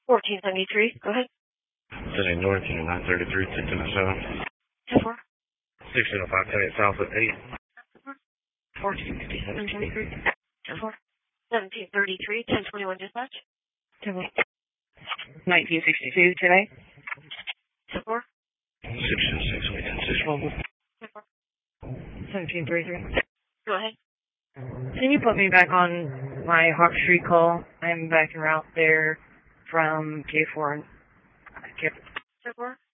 1473, go ahead. City North, Unit 933, 607. 10-4. 1605, 10 South at 8. 1457, 10-4. 1733, 1021 dispatch. 10-4. 1962 today. 10-4. 626, wait, 10-6. 10-4. 1733. Go ahead. Can you put me back on my Hawk Street call? I'm back en route there from K4. 10-4.